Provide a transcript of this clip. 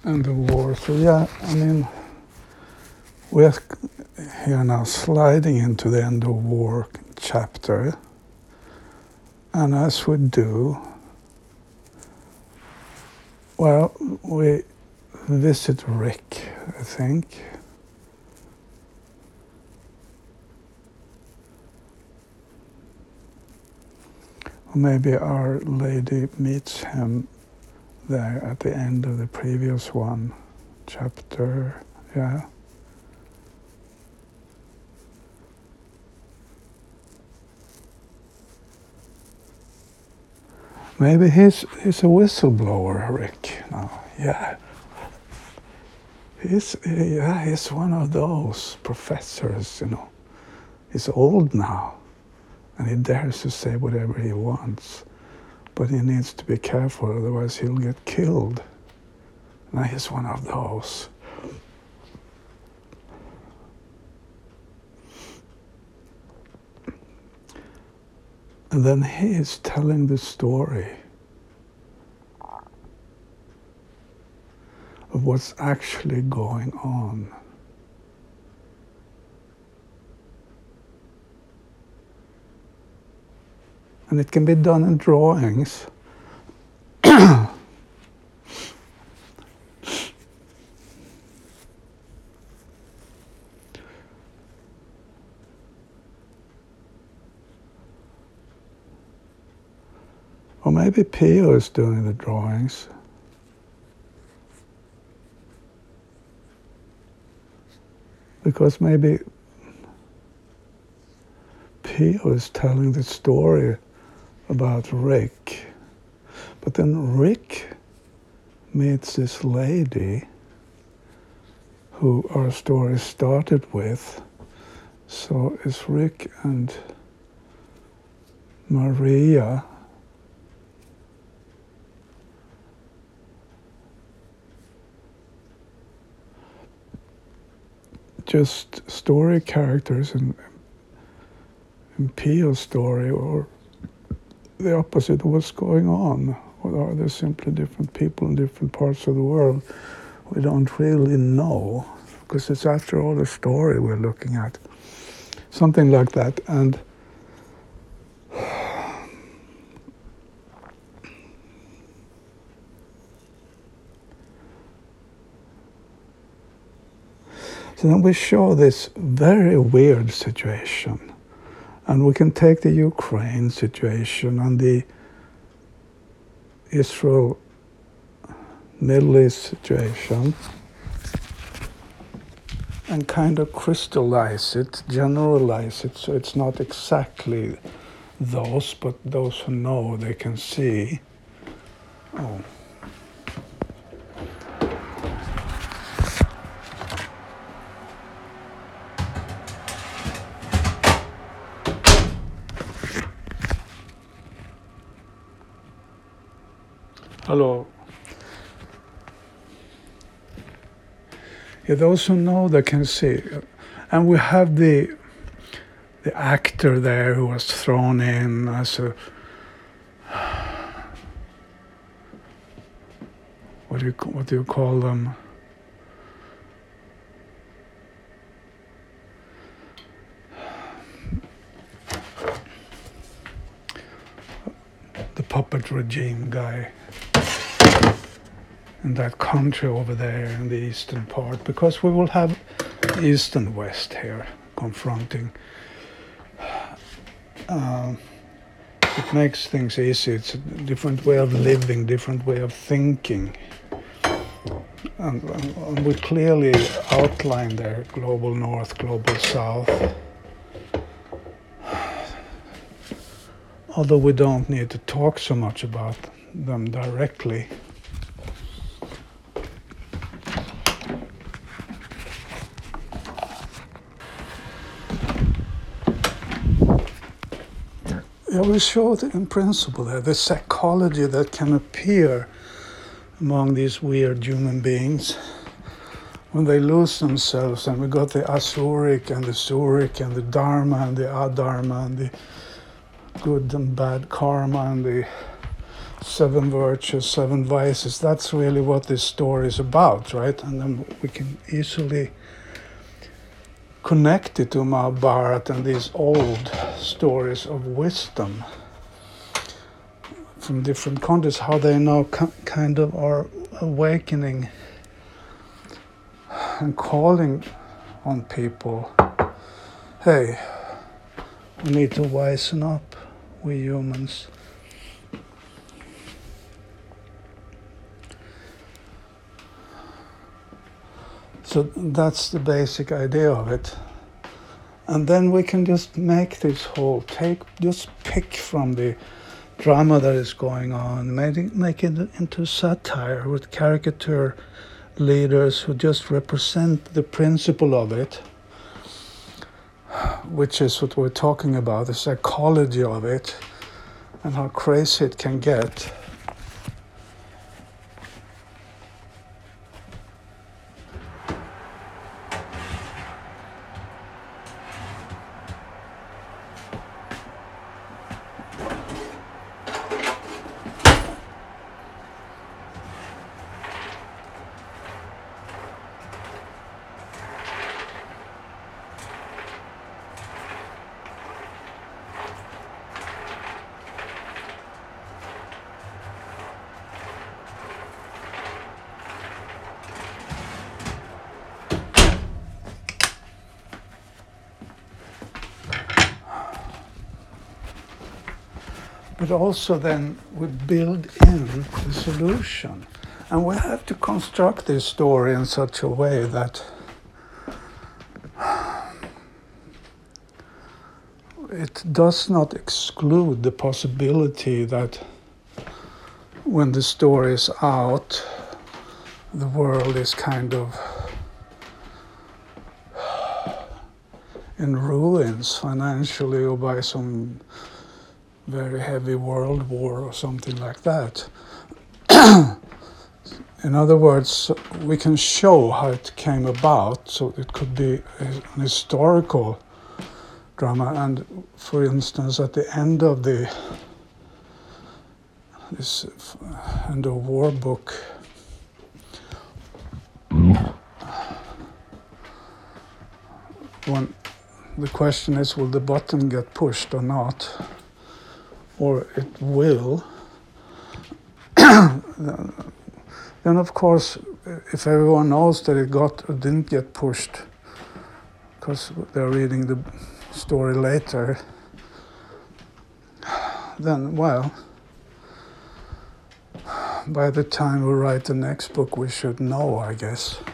and the war. So yeah, I mean, we're here now sliding into the end of war chapter, and as we do, well, we visit Rick, I think. Or maybe Our Lady meets him there at the end of the previous one, chapter, yeah. Maybe he's a whistleblower, Rick. Now, yeah. He's one of those professors, you know. He's old now, and he dares to say whatever he wants. But he needs to be careful, otherwise he'll get killed. Now he's one of those. And then he is telling the story of what's actually going on. And it can be done in drawings. Or maybe Pio is doing the drawings. Because maybe Pio is telling the story about Rick. But then Rick meets this lady who our story started with. So it's Rick and Maria. Just story characters in Pio's story, or the opposite of what's going on? Or are there simply different people in different parts of the world? We don't really know, because it's after all the story we're looking at. Something like that. And so then we show this very weird situation. And we can take the Ukraine situation and the Israel Middle East situation and kind of crystallize it, generalize it, so it's not exactly those, but those who know, they can see. Oh. Hello. Yeah, those who know, they can see. And we have the actor there who was thrown in as a, what do you call them? The puppet regime guy in that country over there in the eastern part, because we will have east and west here confronting. It makes things easy. It's a different way of living, different way of thinking. And we clearly outline there global north, global south. Although we don't need to talk so much about them directly. Yeah, we show in principle there the psychology that can appear among these weird human beings when they lose themselves, and we got the Asuric and the Suric and the Dharma and the Adharma and the good and bad karma and the 7 virtues, 7 vices. That's really what this story is about, right? And then we can easily connect it to Mahabharata and these old stories of wisdom from different countries, how they now kind of are awakening and calling on people. Hey, we need to wisen up, we humans. So that's the basic idea of it. And then we can just make this whole, just pick from the drama that is going on, make it into satire with caricature leaders who just represent the principle of it, which is what we're talking about, the psychology of it, and how crazy it can get. But also then we build in the solution. And we have to construct this story in such a way that it does not exclude the possibility that when the story is out, the world is kind of in ruins financially or by some very heavy world war or something like that. In other words, we can show how it came about, so it could be an historical drama. And for instance, at the end of this end of war book, when the question is, will the button get pushed or not? Or it will, then of course, if everyone knows that it got or didn't get pushed, because they're reading the story later, then, well, by the time we write the next book, we should know, I guess.